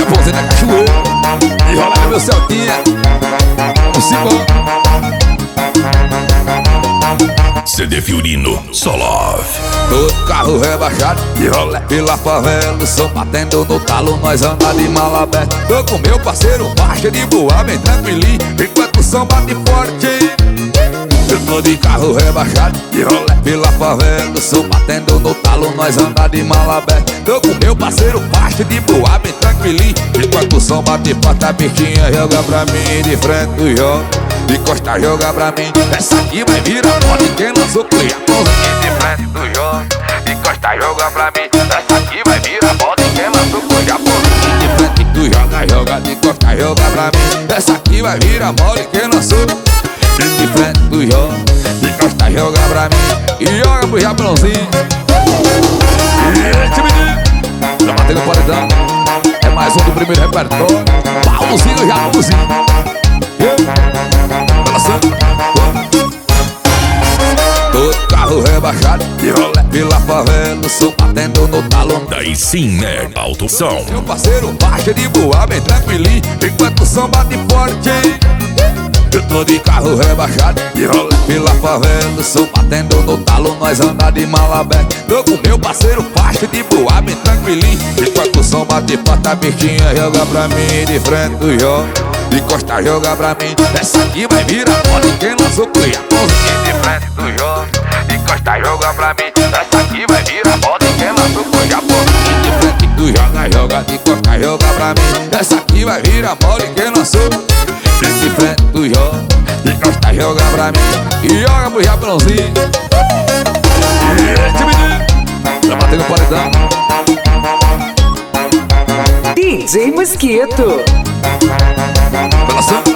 Japãozinho da cachoeira. E rola aí meu Celtinha. O Simão. CD Fiorino, Solove. Todo carro rebaixado de rolê pela favela, o som batendo no talo, nós anda de mala aberta. Tô com meu parceiro, baixa de boa, bem tranquilinho, enquanto o som bate forte. Eu tô de carro rebaixado de rolê pela favela, o som batendo no talo, nós anda de mala aberta. Tô com meu parceiro, baixa de boa, bem tranquilinho, enquanto o som bate forte. A bichinha joga pra mim de frente do jogo, de costa joga pra mim. Essa aqui vai virar moda, quem lançou cria pousinha de frente do jogo, de costa joga pra mim. Essa aqui vai virar moda, quem lançou cria pousinha de frente do joga, de costa joga pra mim. Essa aqui vai virar moda, quem lançou de frente do jogo, de costa joga pra mim. E joga pro Japãozinho. E esse menino já bateu no paredão. É mais um do primeiro repertório. Paulozinho, Japãozinho. Todo carro rebaixado de rolê pela favela, o som batendo no talão. Daí sim, né? Alto som. Meu parceiro baixa de boa, bem tranquilinho, enquanto o som bate forte. Eu tô de carro rebaixado de rolê pela favela, o som batendo no talo, nós anda de mala aberta. Tô com meu parceiro baixa de boa, bem tranquilinho, enquanto o som bate forte. A bichinha joga pra mim de frente do jogo, de costa joga pra mim. Essa aqui vai virar moda, quem lançou cria pousinha de frente do jogo, de costa joga pra mim. Essa aqui vai virar moda, quem lançou cria pousinha de frente do joga, de costa joga pra mim. Essa aqui vai virar moda, quem lançou de frente do jogo, de costa joga pra mim. E joga pro Japãozinho. E esse menino já bateu no paredão. DJ Mosquito. Balançando.